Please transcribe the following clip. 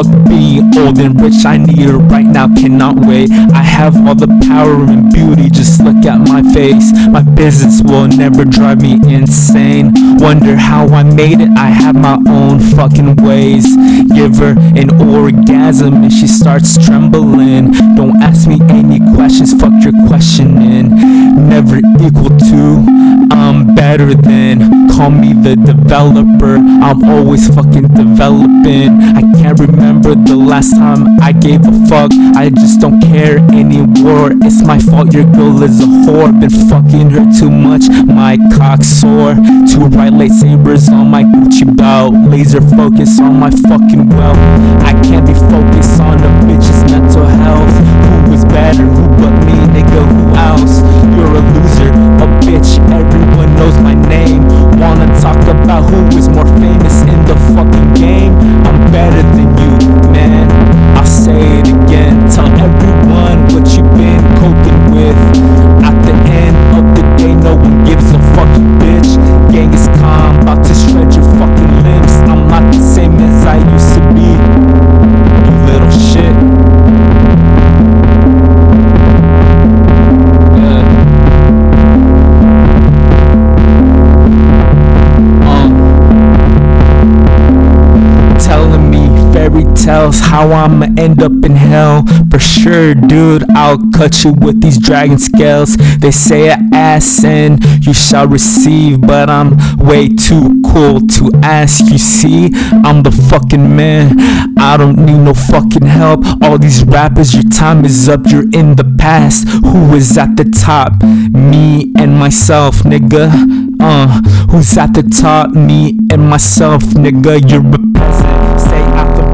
Fuck being old and rich, I need it right now, cannot wait. I have all the power and beauty, just look at my face. My business will never drive me insane. Wonder how I made it, I have my own fucking ways. Give her an orgasm and she starts trembling. Don't ask me any questions, fuck your questioning. Never equal to, I'm better than. Call me the developer, I'm always fucking developing. I can't remember the last time I gave a fuck. I just don't care anymore. It's my fault, your girl is a whore. Been fucking her too much, my cock sore. Two right lightsabers on my Gucci belt. Laser focus on my fucking wealth. I can't be focused on a bitch's mental health. Who was better, who but me, nigga, who else? You're a loser, a bitch, everyone knows my name. Wanna talk about who is more famous in the fucking game? I'm better than you, man. I'll say it again. Tell everyone what you've been coping with. At the end of the day, no one gives a fuck, you bitch. Genghis Khan, about to shred your fucking limbs. I'm not the same as I used to be, you little shit. Telling me fairy tales how I'ma end up in hell. For sure, dude, I'll cut you with these dragon scales. They say I ask and you shall receive, but I'm way too cool to ask. You see, I'm the fucking man, I don't need no fucking help. All these rappers, your time is up, you're in the past. Who is at the top? Me and myself, nigga. Who's at the top? Me and myself, nigga. You're a peasant, stay out the